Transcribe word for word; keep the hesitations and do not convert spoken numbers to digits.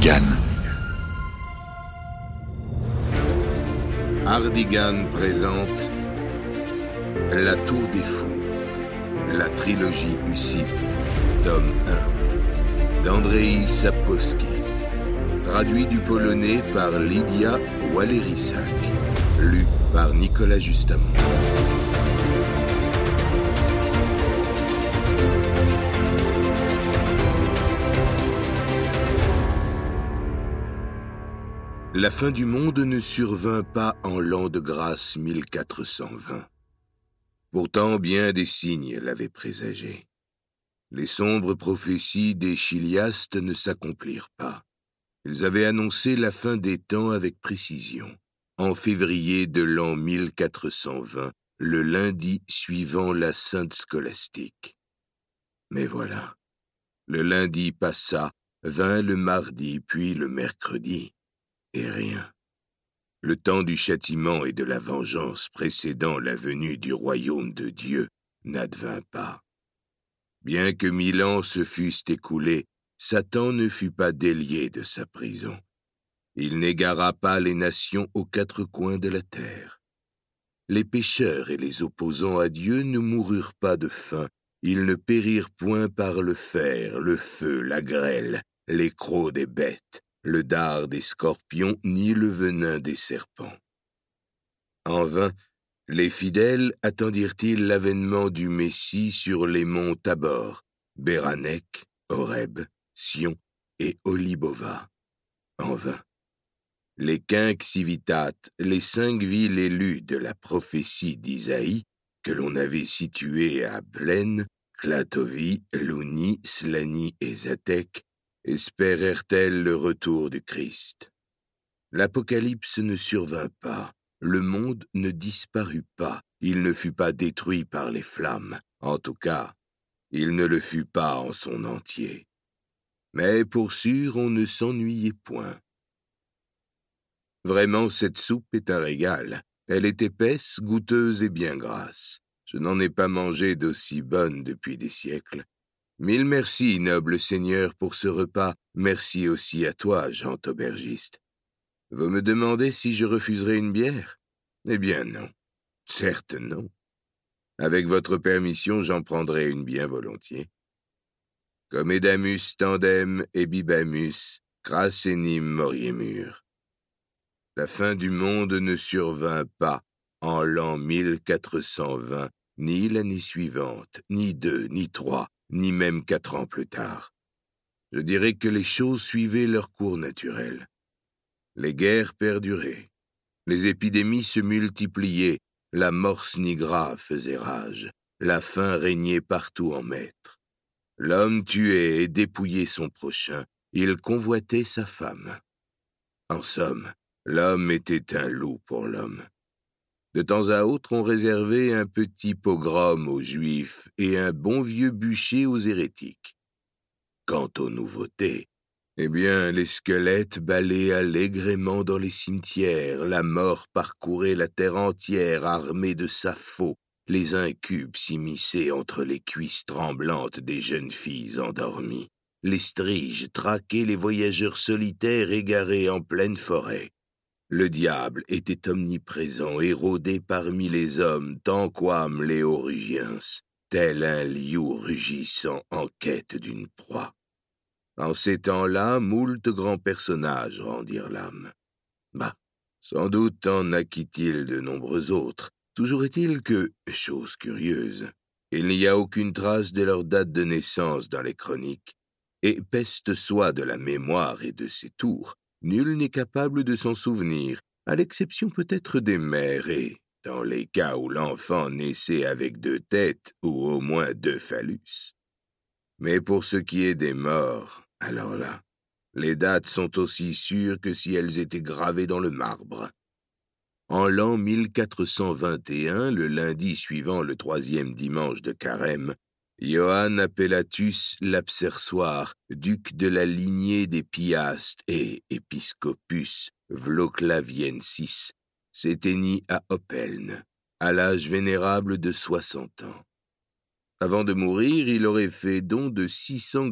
Hardigan. Hardigan présente La Tour des Fous, la trilogie Hussite, tome un, d'Andrzej Sapkowski, traduit du polonais par Lydia Walerysak, lu par Nicolas Justamont. La fin du monde ne survint pas en l'an de grâce mille quatre cent vingt. Pourtant, bien des signes l'avaient présagé. Les sombres prophéties des chiliastes ne s'accomplirent pas. Ils avaient annoncé la fin des temps avec précision, en février de l'an mille quatre cent vingt, le lundi suivant la Sainte Scolastique. Mais voilà, le lundi passa, vint le mardi, puis le mercredi. Et rien. Le temps du châtiment et de la vengeance précédant la venue du royaume de Dieu n'advint pas. Bien que mille ans se fussent écoulés, Satan ne fut pas délié de sa prison. Il n'égara pas les nations aux quatre coins de la terre. Les pécheurs et les opposants à Dieu ne moururent pas de faim, ils ne périrent point par le fer, le feu, la grêle, les crocs des bêtes, le dard des scorpions, ni le venin des serpents. En vain, les fidèles attendirent-ils l'avènement du Messie sur les monts Tabor, Béranek, Horeb, Sion et Olibova. En vain. Les quinq civitates, les cinq villes élues de la prophétie d'Isaïe, que l'on avait situées à Blen, Klatovy, Louni, Slani et Zatek, espérèrent-elles le retour du Christ. L'Apocalypse ne survint pas, le monde ne disparut pas, il ne fut pas détruit par les flammes, en tout cas, il ne le fut pas en son entier. Mais pour sûr, on ne s'ennuyait point. Vraiment, cette soupe est un régal. Elle est épaisse, goûteuse et bien grasse. Je n'en ai pas mangé d'aussi bonne depuis des siècles. Mille merci, noble seigneur, pour ce repas. Merci aussi à toi, Jean aubergiste. Vous me demandez si je refuserai une bière? Eh bien non. Certes non. Avec votre permission, j'en prendrai une bien volontiers. Comedamus tandem ebibamus, crassenim moriemur. La fin du monde ne survint pas en l'an mille quatre cent vingt, ni l'année suivante, ni deux, ni trois, ni même quatre ans plus tard. Je dirais que les choses suivaient leur cours naturel. Les guerres perduraient, les épidémies se multipliaient, la morse nigra faisait rage, la faim régnait partout en maître. L'homme tuait et dépouillait son prochain, il convoitait sa femme. En somme, l'homme était un loup pour l'homme. De temps à autre, on réservait un petit pogrom aux Juifs et un bon vieux bûcher aux hérétiques. Quant aux nouveautés, eh bien, les squelettes balaient allègrement dans les cimetières, la mort parcourait la terre entière armée de sa faux, les incubes s'immisçaient entre les cuisses tremblantes des jeunes filles endormies, les striges traquaient les voyageurs solitaires égarés en pleine forêt. Le diable était omniprésent et rôdait parmi les hommes, tanquam Léo rugiens, tel un liou rugissant en quête d'une proie. En ces temps-là, moult grands personnages rendirent l'âme. Bah, sans doute en naquit-il de nombreux autres. Toujours est-il que, chose curieuse, il n'y a aucune trace de leur date de naissance dans les chroniques, et peste soit de la mémoire et de ses tours, nul n'est capable de s'en souvenir, à l'exception peut-être des mères et, dans les cas où l'enfant naissait avec deux têtes ou au moins deux phallus. Mais pour ce qui est des morts, alors là, les dates sont aussi sûres que si elles étaient gravées dans le marbre. En l'an mille quatre cent vingt et un, le lundi suivant le troisième dimanche de Carême, Johann Appellatus l'Absersoir, duc de la lignée des Piastes et épiscopus Wlocławiensis, s'éteignit à Oppeln, à l'âge vénérable de soixante ans. Avant de mourir, il aurait fait don de six cents